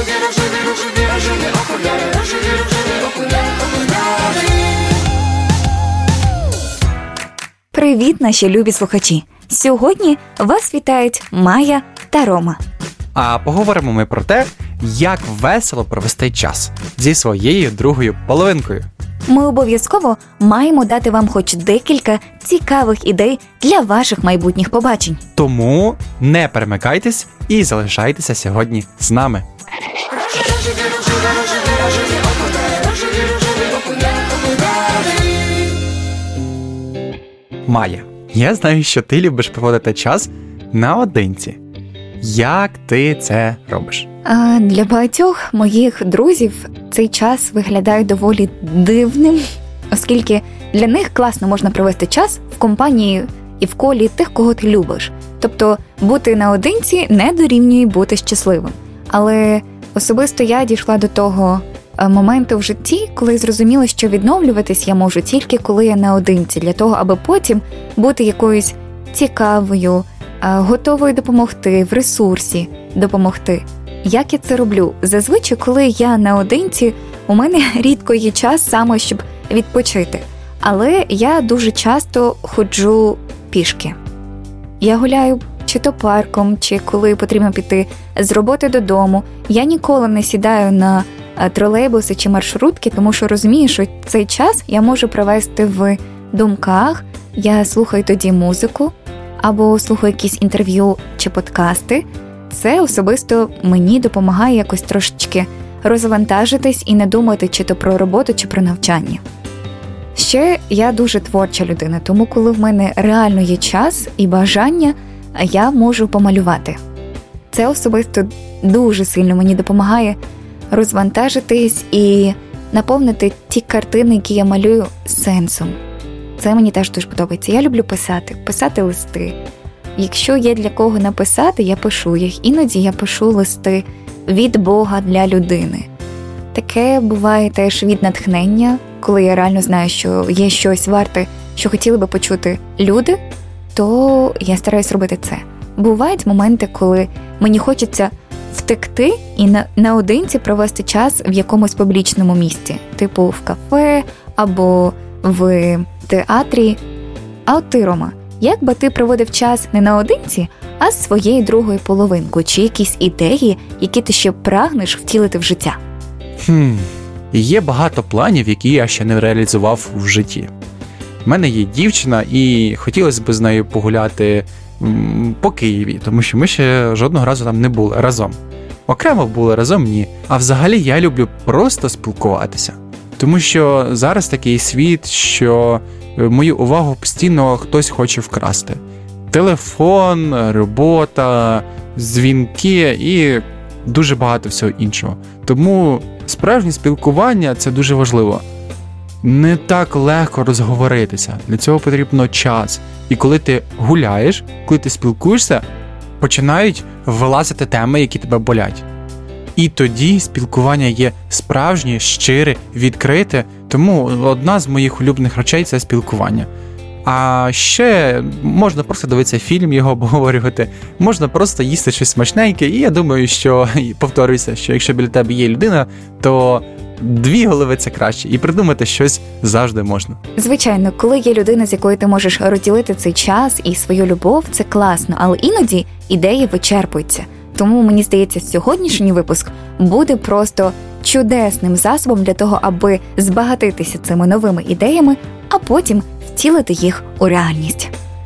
Привіт, наші любі слухачі! Сьогодні вас вітають Майя та Рома. А поговоримо ми про те, як весело провести час зі своєю другою половинкою. Ми обов'язково маємо дати вам хоч декілька цікавих ідей для ваших майбутніх побачень. Тому не перемикайтесь і залишайтеся сьогодні з нами. Майя, я знаю, що ти любиш проводити час наодинці. Як ти це робиш? Для багатьох моїх друзів цей час виглядає доволі дивним, оскільки для них класно можна провести час в компанії і в колі тих, кого ти любиш. Тобто бути наодинці не дорівнює бути щасливим. Але особисто я дійшла до того моменту в житті, коли зрозуміла, що відновлюватись я можу тільки коли я наодинці, для того, аби потім бути якоюсь цікавою, готовою допомогти, в ресурсі допомогти. Як я це роблю? Зазвичай, коли я наодинці, у мене рідко є час саме, щоб відпочити. Але я дуже часто ходжу пішки. Я гуляю чи то парком, чи коли потрібно піти з роботи додому. Я ніколи не сідаю на тролейбуси чи маршрутки, тому що розумію, що цей час я можу провести в думках. Я слухаю тоді музику, або слухаю якісь інтерв'ю чи подкасти. Це особисто мені допомагає якось трошечки розвантажитись і не думати чи то про роботу, чи про навчання. Ще я дуже творча людина, тому коли в мене реально є час і бажання, я можу помалювати. Це особисто дуже сильно мені допомагає розвантажитись і наповнити ті картини, які я малюю, сенсом. Це мені теж дуже подобається. Я люблю писати листи. Якщо є для кого написати, я пишу їх. Іноді я пишу листи від Бога для людини. Таке буває теж від натхнення, коли я реально знаю, що є щось варте, що хотіли би почути люди, то я стараюсь робити це. Бувають моменти, коли мені хочеться втекти і наодинці провести час в якомусь публічному місці, типу в кафе або в театрі. А от ти, Рома, як би ти проводив час не наодинці, а з своєю другою половинкою? Чи якісь ідеї, які ти ще прагнеш втілити в життя? Є багато планів, які я ще не реалізував в житті. У мене є дівчина, і хотілося б з нею погуляти по Києві, тому що ми ще жодного разу там не були разом. Окремо були, разом ні. А взагалі я люблю просто спілкуватися. Тому що зараз такий світ, що мою увагу постійно хтось хоче вкрасти. Телефон, робота, дзвінки і дуже багато всього іншого. Тому справжнє спілкування – це дуже важливо. Не так легко розговоритися. Для цього потрібно час. І коли ти гуляєш, коли ти спілкуєшся, починають вилазити теми, які тебе болять. І тоді спілкування є справжнє, щире, відкрите. Тому одна з моїх улюблених речей – це спілкування. А ще можна просто дивитися фільм, його обговорювати, можна просто їсти щось смачненьке. І я думаю, що, повторююся, що якщо біля тебе є людина, то 2 голови – це краще. І придумати щось завжди можна. Звичайно, коли є людина, з якою ти можеш розділити цей час і свою любов, це класно. Але іноді ідеї вичерпуються. Тому, мені здається, сьогоднішній випуск буде просто чудесним засобом для того, аби збагатитися цими новими ідеями, а потім втілити їх у реальність.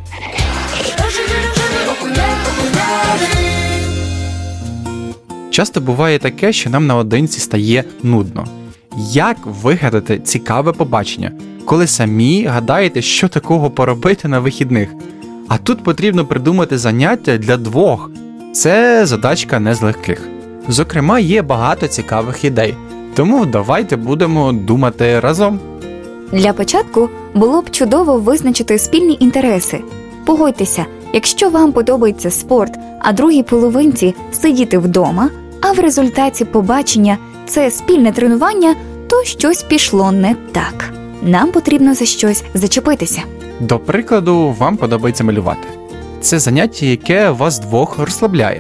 Часто буває таке, що нам наодинці стає нудно. Як вигадати цікаве побачення, коли самі гадаєте, що такого поробити на вихідних? А тут потрібно придумати заняття для 2. Це задачка не з легких. Зокрема, є багато цікавих ідей. Тому давайте будемо думати разом. Для початку було б чудово визначити спільні інтереси. Погодьтеся, якщо вам подобається спорт, а другій половинці сидіти вдома, а в результаті побачення це спільне тренування, то щось пішло не так. Нам потрібно за щось зачепитися. До прикладу, вам подобається малювати. Це заняття, яке вас 2 розслабляє.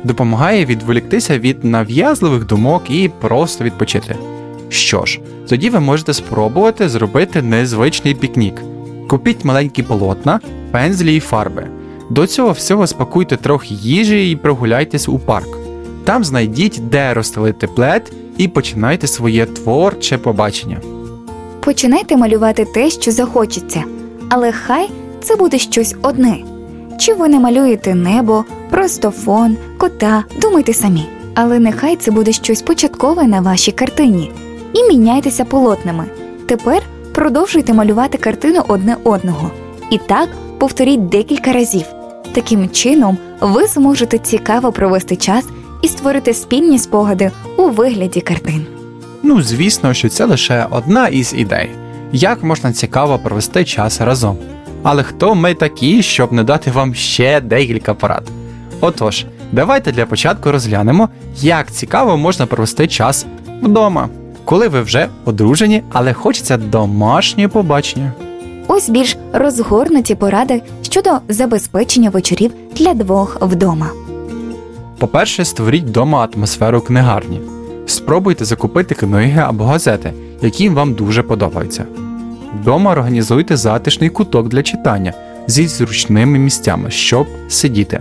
Допомагає відволіктися від нав'язливих думок і просто відпочити. Що ж, тоді ви можете спробувати зробити незвичний пікнік. Купіть маленькі полотна, пензлі і фарби. До цього всього спакуйте трохи їжі і прогуляйтесь у парк. Там знайдіть, де розстелити плед, і починайте своє творче побачення. Починайте малювати те, що захочеться, але хай це буде щось одне. Чи ви намалюєте небо, просто фон, кота, думайте самі. Але нехай це буде щось початкове на вашій картині. І міняйтеся полотнами. Тепер продовжуйте малювати картину одне одного. І так повторіть декілька разів. Таким чином ви зможете цікаво провести час і створити спільні спогади у вигляді картин. Звісно, що це лише одна із ідей. Як можна цікаво провести час разом. Але хто ми такі, щоб не дати вам ще декілька порад? Отож, давайте для початку розглянемо, як цікаво можна провести час вдома, коли ви вже одружені, але хочеться домашнє побачення. Ось більш розгорнуті поради щодо забезпечення вечорів для двох вдома. По-перше, створіть вдома атмосферу книгарні. Спробуйте закупити книги або газети, які вам дуже подобаються. Вдома організуйте затишний куток для читання зі зручними місцями, щоб сидіти,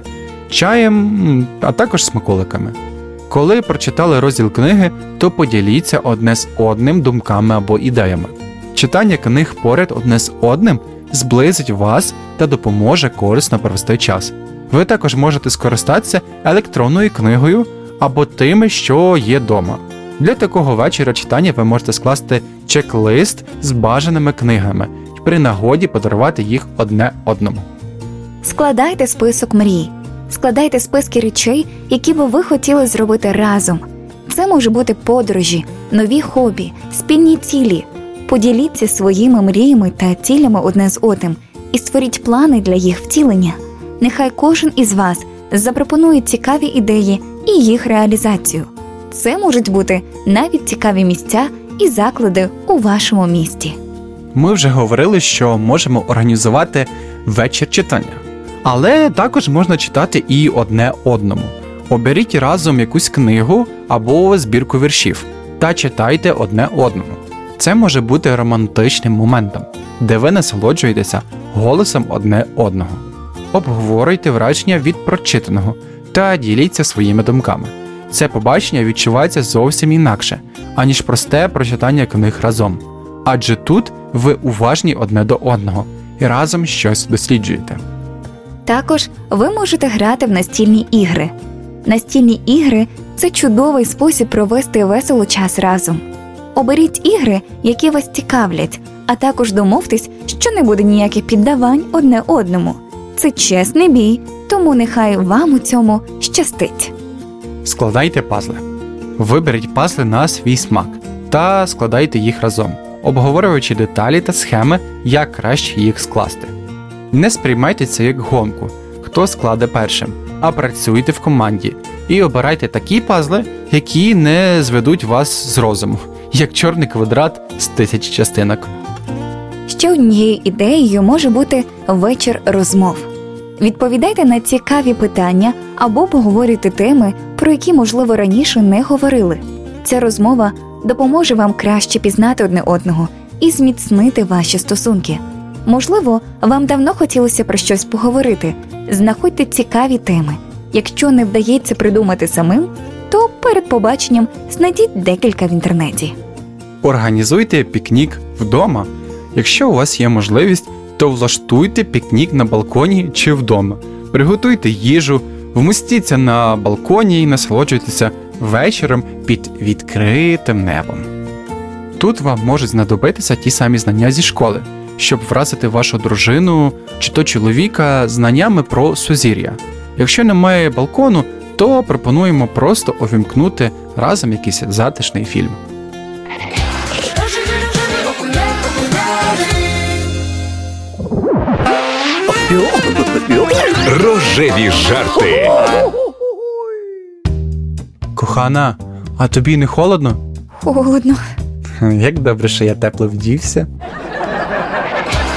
чаєм, а також смаколиками. Коли прочитали розділ книги, то поділіться одне з одним думками або ідеями. Читання книг поряд одне з одним зблизить вас та допоможе корисно провести час. Ви також можете скористатися електронною книгою або тими, що є вдома. Для такого вечора читання ви можете скласти чек-лист з бажаними книгами і при нагоді подарувати їх одне одному. Складайте список мрій. Складайте списки речей, які би ви хотіли зробити разом. Це може бути подорожі, нові хобі, спільні цілі. Поділіться своїми мріями та цілями одне з одним і створіть плани для їх втілення. Нехай кожен із вас запропонує цікаві ідеї і їх реалізацію. Це можуть бути навіть цікаві місця і заклади у вашому місті. Ми вже говорили, що можемо організувати вечір читання. Але також можна читати і одне одному. Оберіть разом якусь книгу або збірку віршів та читайте одне одному. Це може бути романтичним моментом, де ви насолоджуєтеся голосом одне одного. Обговорюйте враження від прочитаного та діліться своїми думками. Це побачення відчувається зовсім інакше, аніж просте прочитання книг разом. Адже тут ви уважні одне до одного і разом щось досліджуєте. Також ви можете грати в настільні ігри. Настільні ігри – це чудовий спосіб провести весело час разом. Оберіть ігри, які вас цікавлять, а також домовтесь, що не буде ніяких піддавань одне одному. Це чесний бій, тому нехай вам у цьому щастить. Складайте пазли. Виберіть пазли на свій смак та складайте їх разом, обговорюючи деталі та схеми, як краще їх скласти. Не сприймайте це як гонку, хто складе першим, а працюйте в команді і обирайте такі пазли, які не зведуть вас з розуму, як чорний квадрат з 1000 частинок. Ще однією ідеєю може бути вечір розмов. Відповідайте на цікаві питання або поговорюйте теми, про які, можливо, раніше не говорили. Ця розмова допоможе вам краще пізнати одне одного і зміцнити ваші стосунки. Можливо, вам давно хотілося про щось поговорити. Знаходьте цікаві теми. Якщо не вдається придумати самим, то перед побаченням знайдіть декілька в інтернеті. Організуйте пікнік вдома. Якщо у вас є можливість, то влаштуйте пікнік на балконі чи вдома. Приготуйте їжу, вмостіться на балконі і насолоджуйтеся вечором під відкритим небом. Тут вам можуть знадобитися ті самі знання зі школи, щоб вразити вашу дружину чи то чоловіка знаннями про сузір'я. Якщо немає балкону, то пропонуємо просто увімкнути разом якийсь затишний фільм. Рожеві жарти. Кохана, а тобі не холодно? Холодно. Як добре, що я тепло вдівся.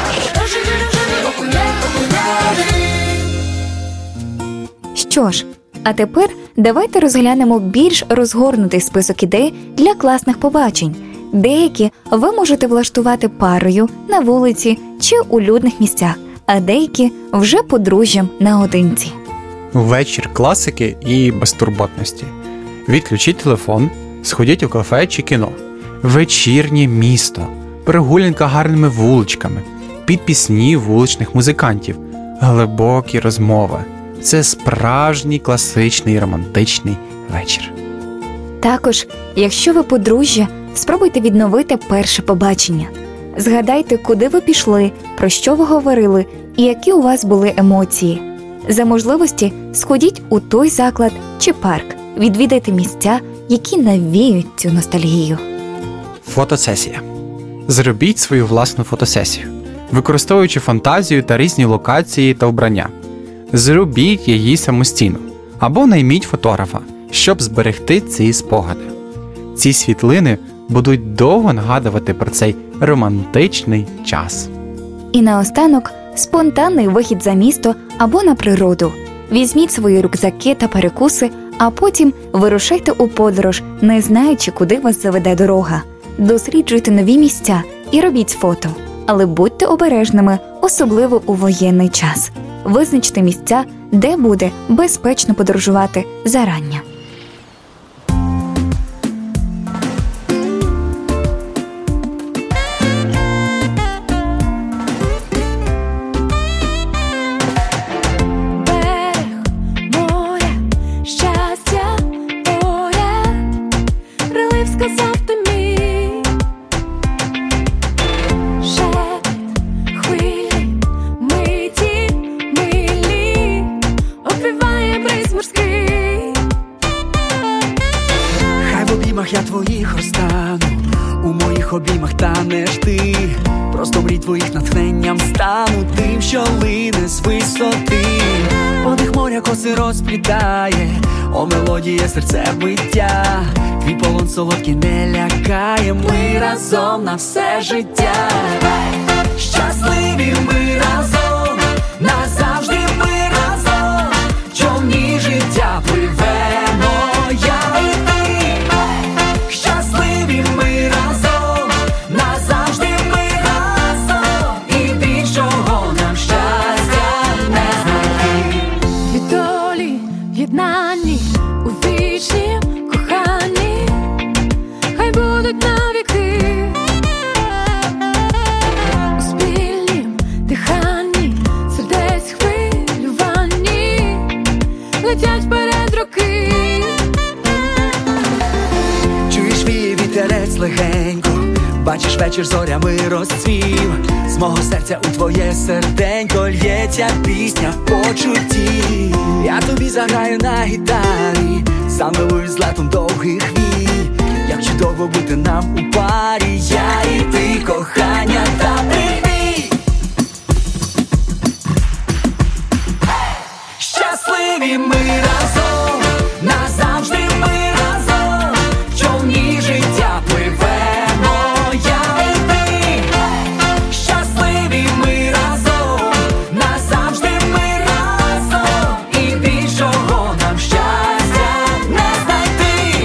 Що ж, А тепер давайте розглянемо більш розгорнутий список ідей для класних побачень. Деякі ви можете влаштувати парою, на вулиці чи у людних місцях, а деякі вже подружжям наодинці. Вечір класики і безтурботності. Відключіть телефон, сходіть у кафе чи кіно. Вечірнє місто, прогулянка гарними вуличками, під пісні вуличних музикантів, глибокі розмови. Це справжній класичний романтичний вечір. Також, якщо ви подружжя, спробуйте відновити перше побачення. Згадайте, куди ви пішли, про що ви говорили і які у вас були емоції. За можливості сходіть у той заклад чи парк, відвідайте місця, які навіють цю ностальгію. Фотосесія. Зробіть свою власну фотосесію, використовуючи фантазію та різні локації та вбрання. Зробіть її самостійно або найміть фотографа, щоб зберегти ці спогади. Ці світлини будуть довго нагадувати про цей романтичний час. І наостанок спонтанний вихід за місто або на природу. Візьміть свої рюкзаки та перекуси, а потім вирушайте у подорож, не знаючи, куди вас заведе дорога. Досліджуйте нові місця і робіть фото. Але будьте обережними, особливо у воєнний час. Визначте місця, де буде безпечно подорожувати зарання. Я твоїх розтану, у моїх обіймах танеш ти. Просто мрій твоїх натхненням стану тим, що лине з висоти. Подих моря коси розплітає, о мелодія серце биття. Твій полон солодкий не лякає, ми разом на все життя. Щасливі ми разом, назавжди ми разом. Човні життя пливемо, я і ти. Щасливі ми разом, назавжди ми разом. І більшого нам щастя не знайти. Від долі єднані у вічнім коханні, хай будуть навіки. У спільнім диханні, сердець хвилюванні, летять вперед роки. Чуєш віє вітерець легенько, бачиш вечір зорями розцвів. З мого серця у твоє серденько лється пісня почуттів. Я тобі заграю на гітарі, замилуюсь злетом довгих вій. Як чудово бути нам у парі, я і ти, кохання та привіт. Щасливі ми разом, назавжди ми разом. Човні життя пливемо, я і ти. Щасливі ми разом, назавжди ми разом. І більшого нам щастя не знайти.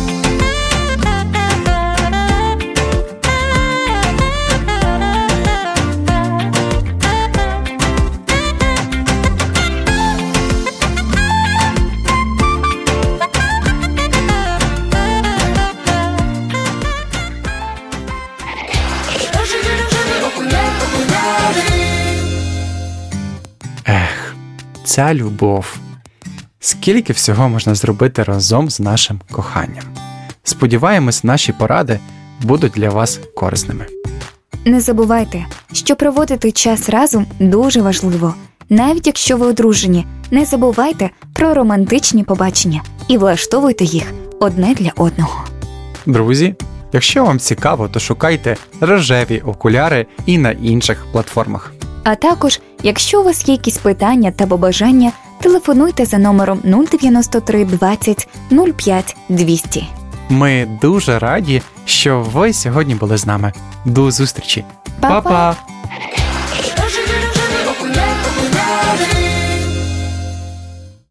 Ця любов. Скільки всього можна зробити разом з нашим коханням. Сподіваємось, наші поради будуть для вас корисними. Не забувайте, що проводити час разом дуже важливо. Навіть якщо ви одружені, не забувайте про романтичні побачення і влаштовуйте їх одне для одного. Друзі, якщо вам цікаво, то шукайте рожеві окуляри і на інших платформах. А також, якщо у вас є якісь питання та побажання, телефонуйте за номером 093 20 05 200. Ми дуже раді, що ви сьогодні були з нами. До зустрічі. Па-па! Па-па!